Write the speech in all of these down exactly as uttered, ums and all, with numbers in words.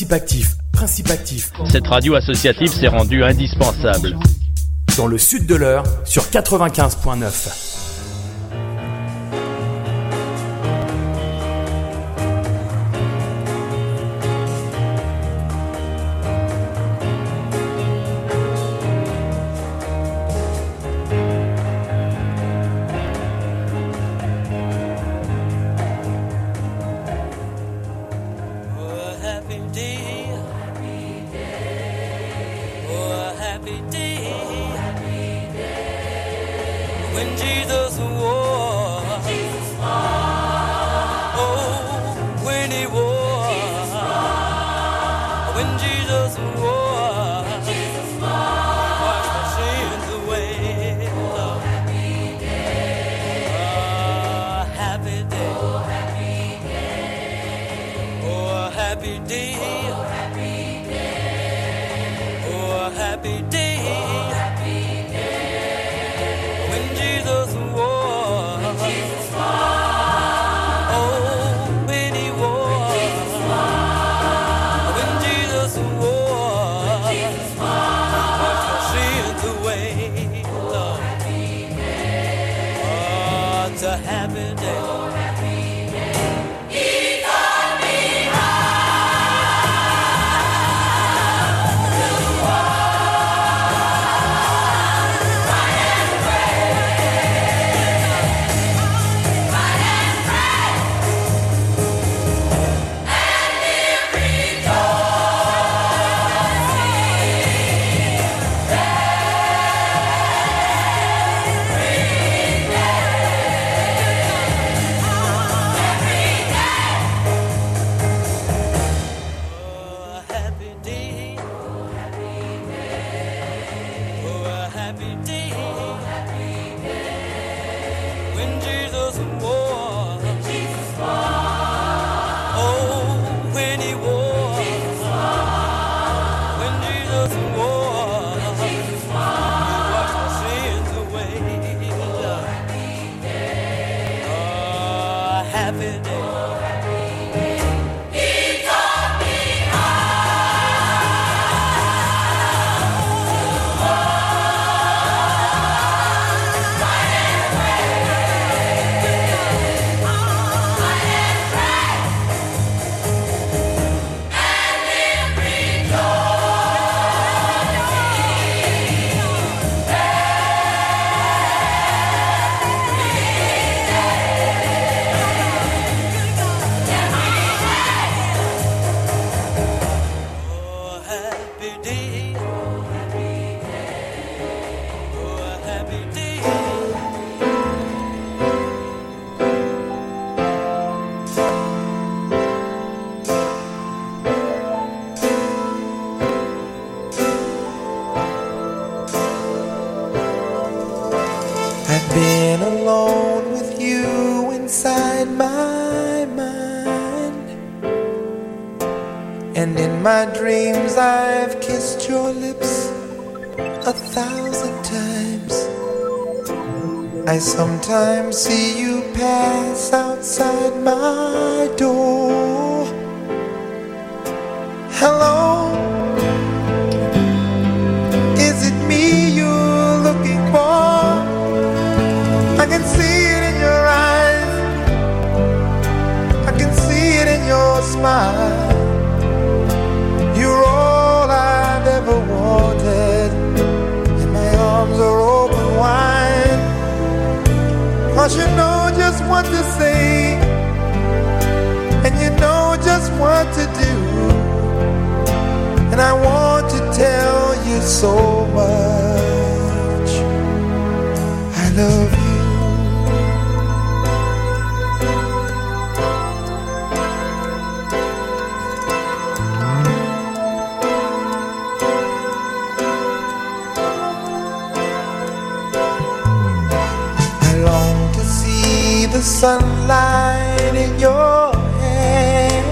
Principe actif, principe actif. Cette radio associative s'est rendue indispensable. Dans le sud de l'Eure, sur quatre-vingt-quinze virgule neuf. I sometimes see you pass outside my door. Hello, is it me you're looking for? I can see it in your eyes, I can see it in your smile. You're all I've ever wanted, and my arms are open wide. 'Cause you know just what to say, and you know just what to do, and I want to tell you so much. I love you. The sunlight in your hair,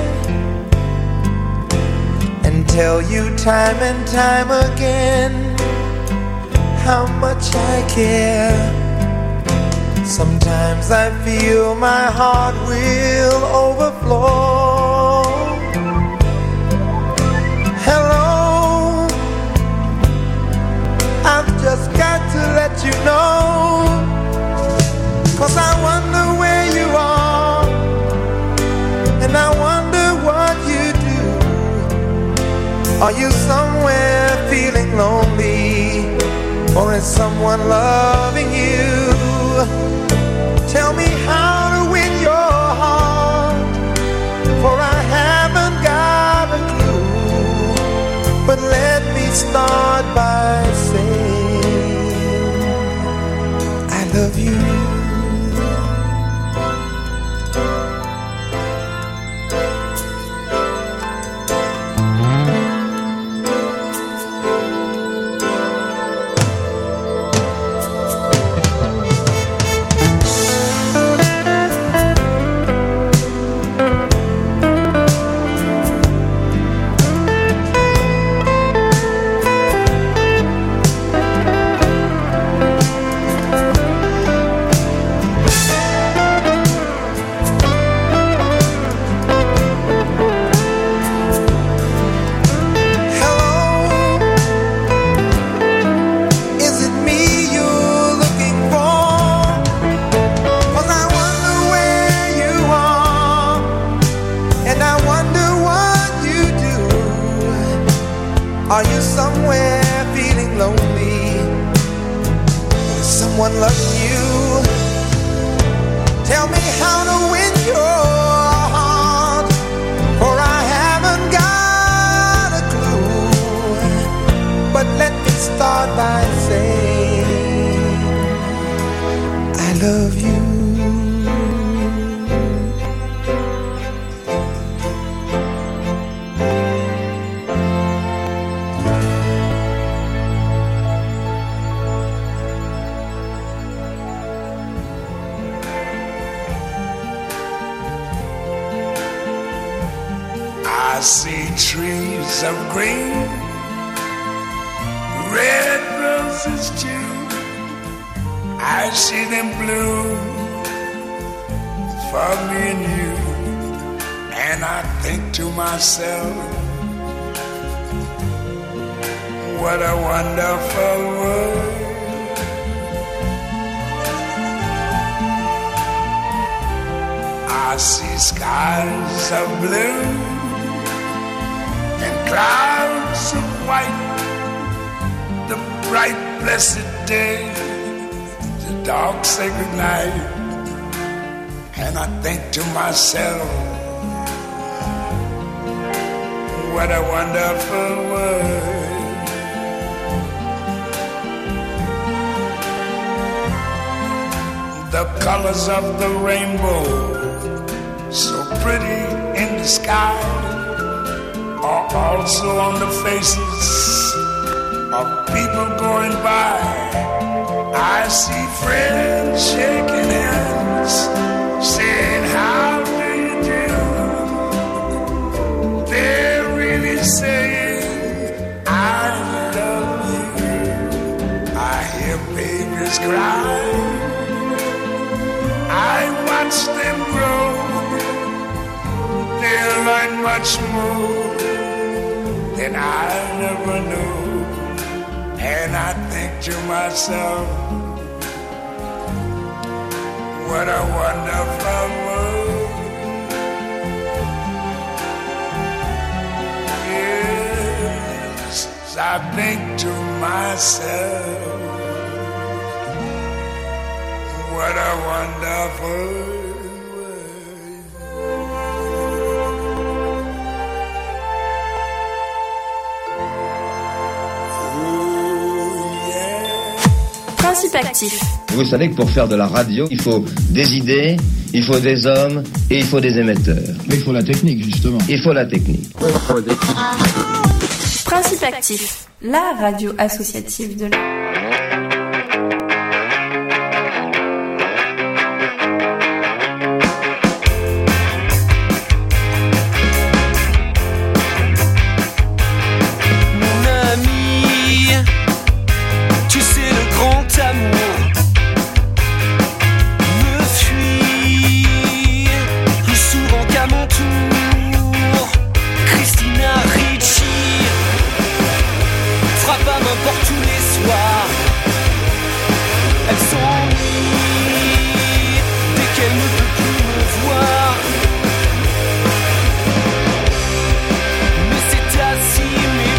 and tell you time and time again how much I care. Sometimes I feel my heart will overflow, Are you somewhere feeling lonely? Or is someone loving you? Tell me how to win your heart, for I haven't got a clue. But let me start by saying I love you. Are you somewhere feeling lonely? Is someone loving you? Tell me how to win your heart, for I haven't got a clue. But let me start by saying I love you. I see trees of green, red roses too. I see them bloom for me and you. And I think to myself, what a wonderful world. I see skies of blue and clouds of white, the bright blessed day, the dark sacred night. And I think to myself, what a wonderful world. The colors of the rainbow, so pretty in the sky, are also on the faces of people going by. I see friends shaking hands, saying, how do you do? They're really saying, I love you. I hear babies cry, I watch them grow. They'll learn much more than I never knew. And I think to myself, what a wonderful world. Yes, I think to myself, what a wonderful world. Principe actif. Vous savez que pour faire de la radio, il faut des idées, il faut des hommes et il faut des émetteurs. Mais il faut la technique, justement. Il faut la technique. Principe actif, la radio associative de la... See me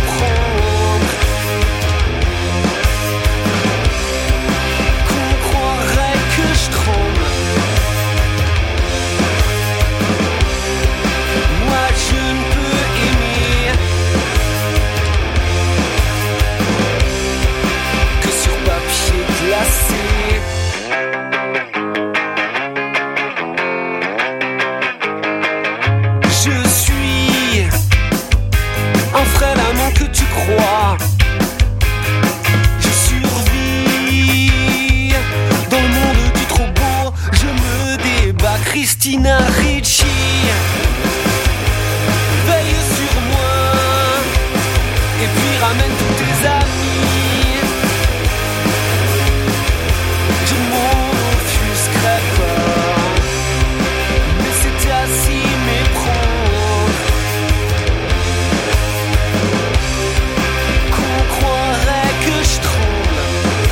Christina Ricci, veille sur moi, et puis ramène tous tes amis. Je m'offusquerai pas, mais c'était à s'y méprendre, qu'on croirait que je tremble.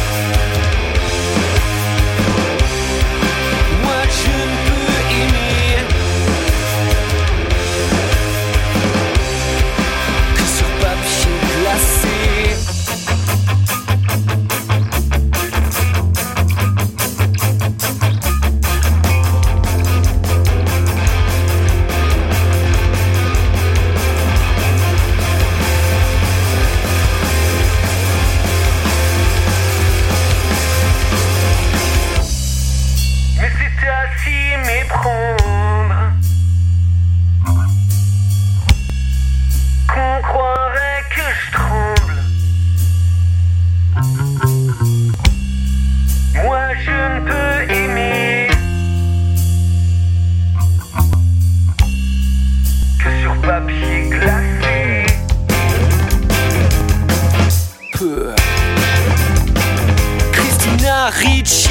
Moi je ne peux aimer que sur papier glacé. Mais c'était à s'y méprendre, qu'on croirait que je tremble. Moi je ne peux aimer que sur papier glacé. Peu. Christina Ricci,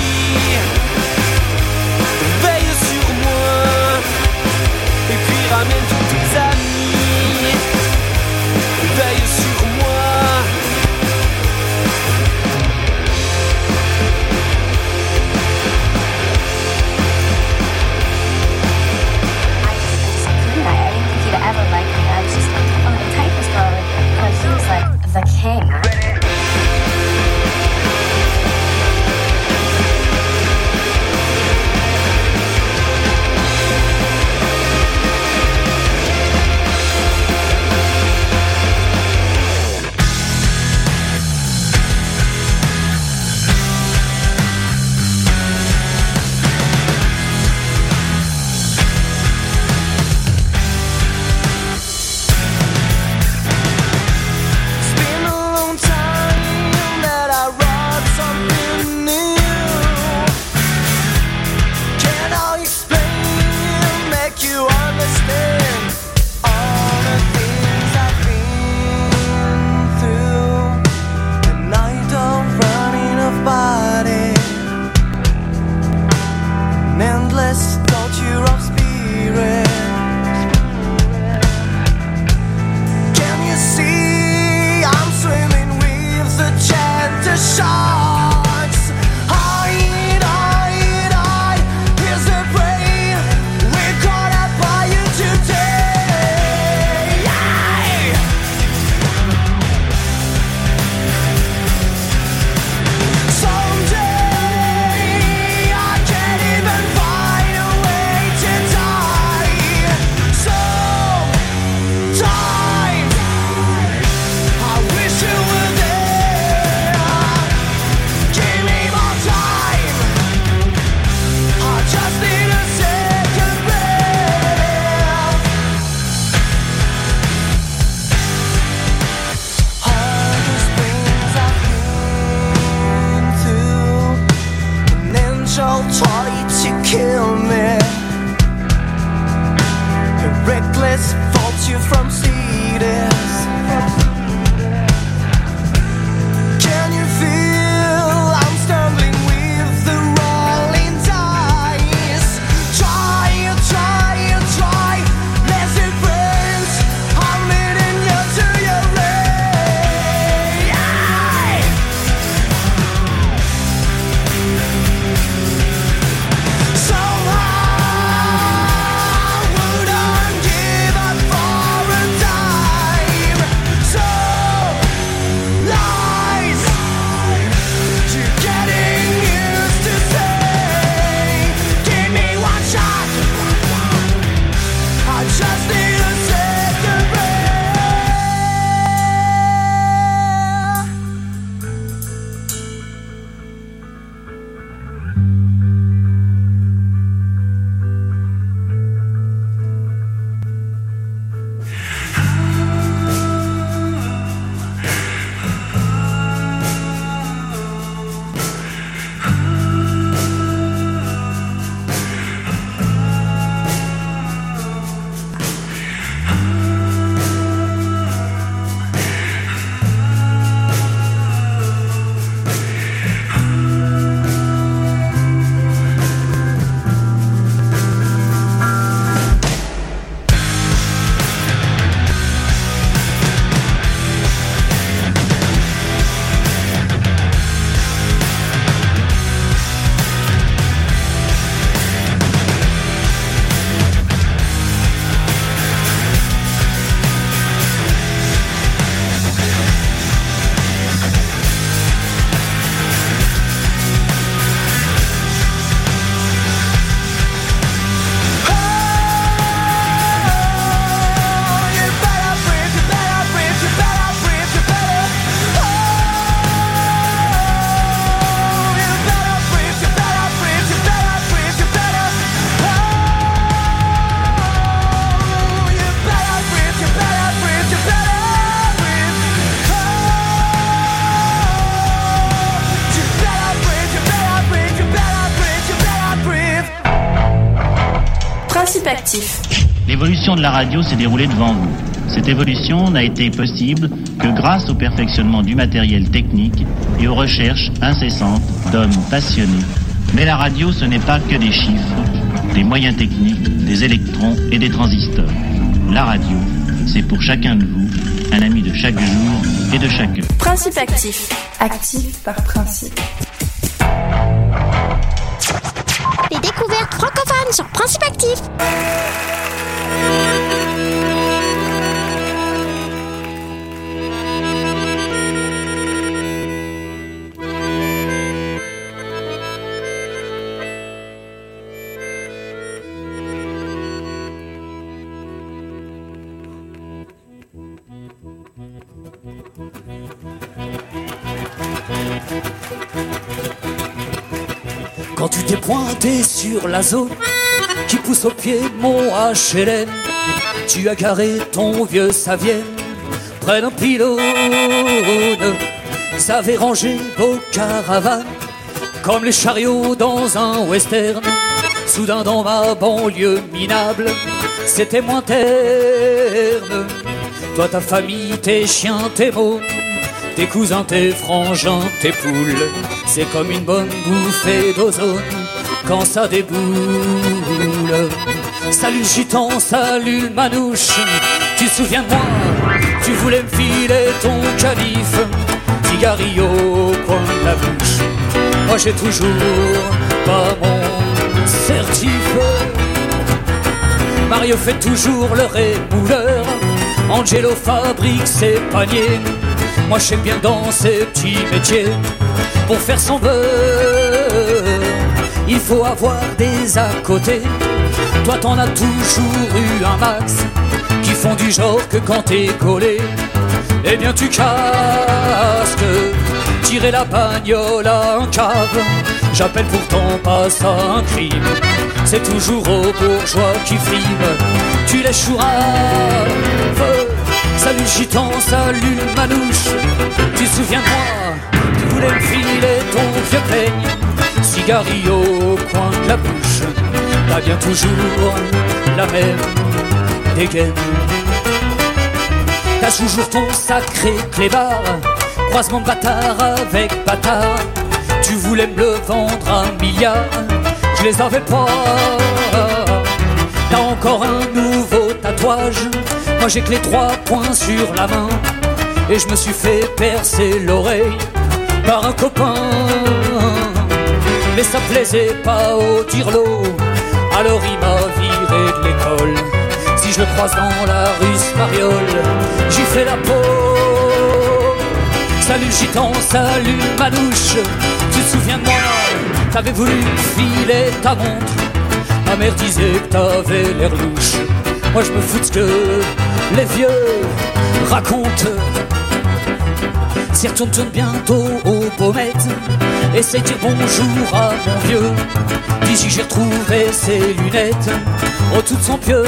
veille sur moi, et puis ramène tous tes amis. Veille sur moi. I just couldn't. I, I didn't think he'd ever like me. I was just like, oh, the typist girl, because he was like the king. Principe actif. L'évolution de la radio s'est déroulée devant vous. Cette évolution n'a été possible que grâce au perfectionnement du matériel technique et aux recherches incessantes d'hommes passionnés. Mais la radio, ce n'est pas que des chiffres, des moyens techniques, des électrons et des transistors. La radio, c'est pour chacun de vous, un ami de chaque jour et de chaque heure. Principe actif. Actif par principe. Les découvertes francophones sur Principe actif. Quand tu t'es pointé sur la zone qui pousse au pied de mon H L M, tu as garé ton vieux Savienne près d'un pylône. Ça avait rangé vos caravanes comme les chariots dans un western. Soudain dans ma banlieue minable, c'était moins terne. Toi, ta famille, tes chiens, tes mômes, tes cousins, tes frangins, tes poules, c'est comme une bonne bouffée d'ozone quand ça déboule. Salut le gitan, salut le manouche, tu te souviens de moi? Tu voulais me filer ton calife, cigarillo au coin de la bouche. Moi j'ai toujours pas mon certif. Mario fait toujours le rémouleur, Angelo fabrique ses paniers. Moi je sais bien dans ces petits métiers, pour faire son beurre, il faut avoir des à côté. Toi t'en as toujours eu un max, qui font du genre que quand t'es collé, eh bien tu casques. Tirer la bagnole à un cave, j'appelle pourtant pas ça un crime. C'est toujours aux bourgeois qui friment, tu les chouraves. Salut le gitan, salut le manouche, tu te souviens de moi? Tu voulais me filer ton vieux peigne, cigarillo au coin de la bouche. T'as bien toujours la même dégaine. T'as toujours ton sacré clébard, croisement de bâtard avec bâtard. Tu voulais me le vendre à un milliard, je les avais pas. T'as encore un nouveau tatouage, moi j'ai que les trois points sur la main. Et je me suis fait percer l'oreille par un copain. Mais ça plaisait pas au tirelot, alors il m'a viré de l'école. Si je le croise dans la rue Mariole, j'y fais la peau. Salut le gitan, salut manouche, tu te souviens de moi? T'avais voulu filer ta montre, ma mère disait que t'avais l'air louche. Moi je me fous de ce que les vieux racontent. S'y retourne tourne bientôt au Baumette, essaye de dire bonjour à mon vieux. D'ici j'ai retrouvé ses lunettes, oh toutes sont pieux.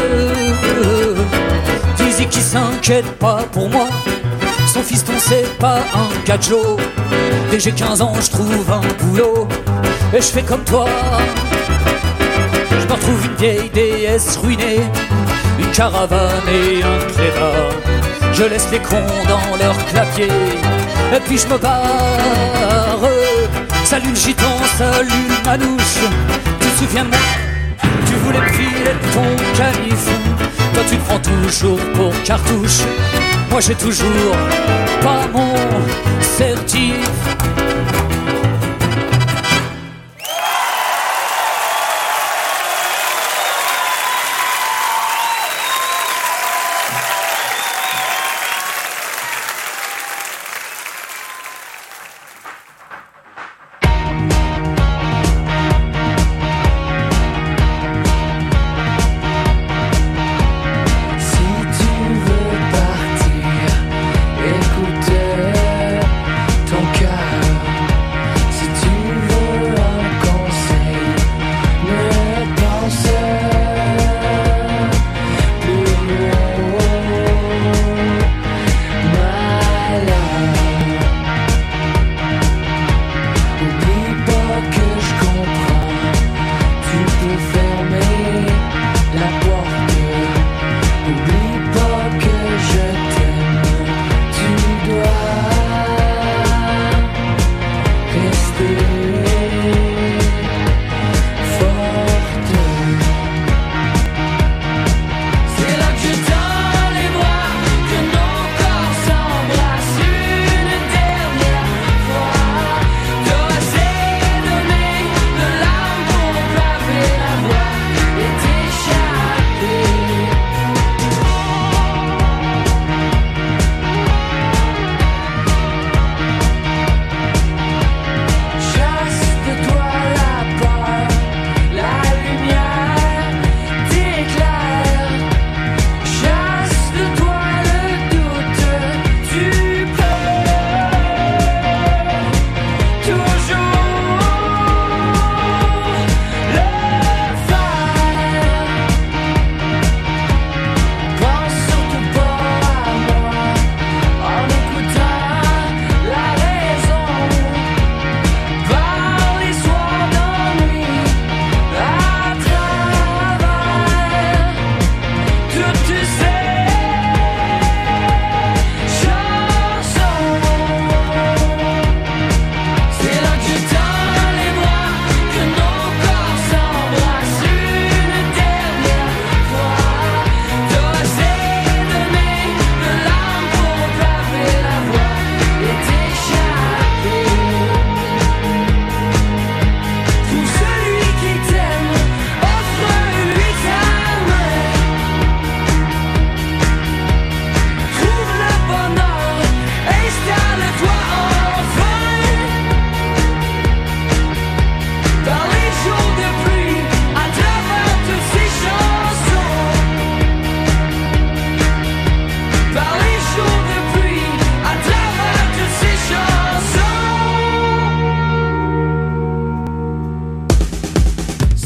D'ici qui s'inquiète pas pour moi, son fiston c'est pas un gadjo. Dès que j'ai quinze ans je trouve un boulot, et je fais comme toi. Je me retrouve une vieille déesse ruinée, une caravane et un clébard. Je laisse les cons dans leur clavier, et puis je me barre. Salut le gitan, salut le manouche, tu te souviens de moi? Tu voulais me filer ton calife, toi tu te prends toujours pour cartouche. Moi j'ai toujours pas mon certif. Ton cœur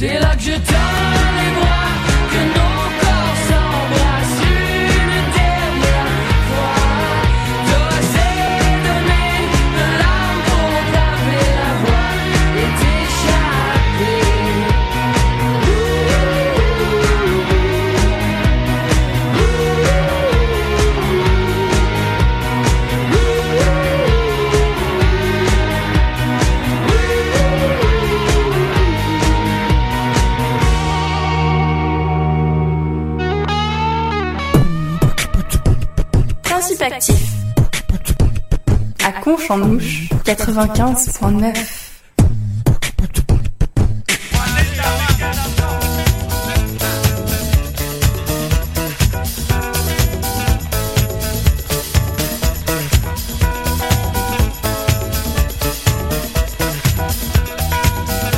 C'est là que je tends les bras, que nos corps s'embrassent une dernière fois. J'osais donner de l'âme pour braver la voie et t'échapper. Principe actif. À Conche en Ouche, quatre-vingt-quinze point neuf.